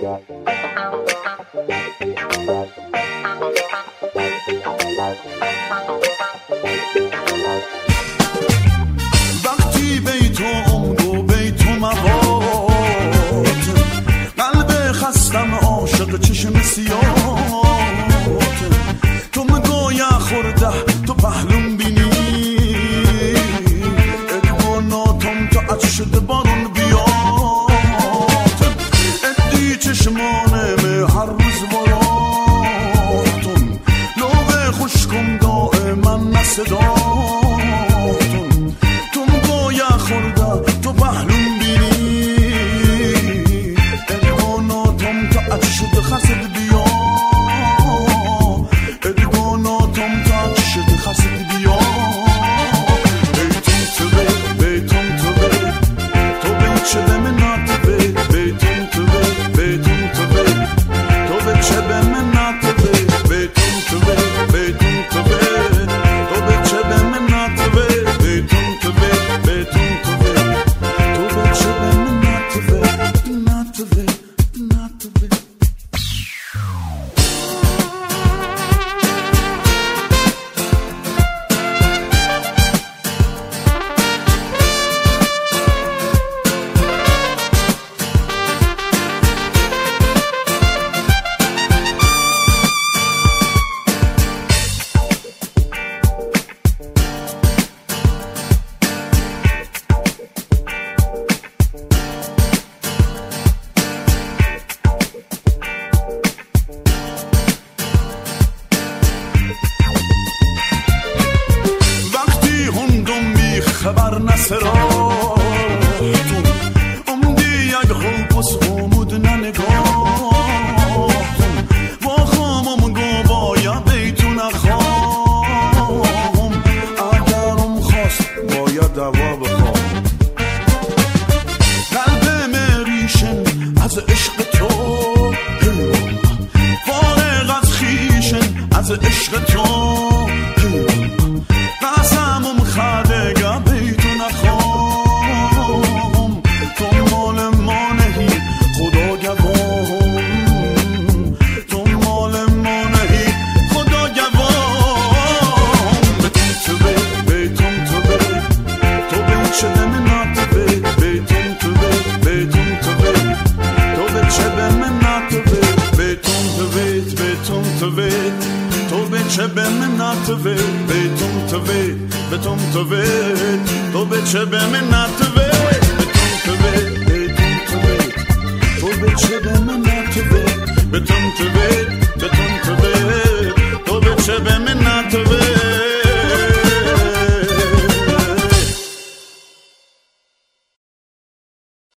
وقتی بیتم گو بیتم موات قلب خستم عاشق چشم سیاهات تو مگویا خورده تو پهلوم بینی ادواناتم تو عطشد بارون بیات ادی چشمانم هر روز براتون لوه خوشکم دائما نصداتون تو مگویا خورده تو پهلوم بینی ادواناتم تو عطشد خسد بیا ادواناتم تو عطشد خسد بیا بیتم تو بیتم تو تو بیچه به منات بیتم تو بیتم تو تو بیچه به منات بیتم تو بیتم تو تو بیچه به منات بیتم تو بیتم تو تو بیچه به منات منات منات خبر نسراتون امدی یک خوبس امود ننگاهتون با خامم گو بایا بیتون اخوام اگرم خواست باید دوا بخوام قلب مریشن از عشق تو فارغ از خیشن از عشق تو قسمم خدگه بیتون اخوام تو مال ما نهی خدا گوام تو مال ما نهی خدا گوام بیتم تو بیتم تو تو بیچه به منات بیتم تو بیتم تو تو بیچه به منات بیتم تو بیتم تو تو بیچه به منات بیتم تو بیتم تو تو بیچه به منات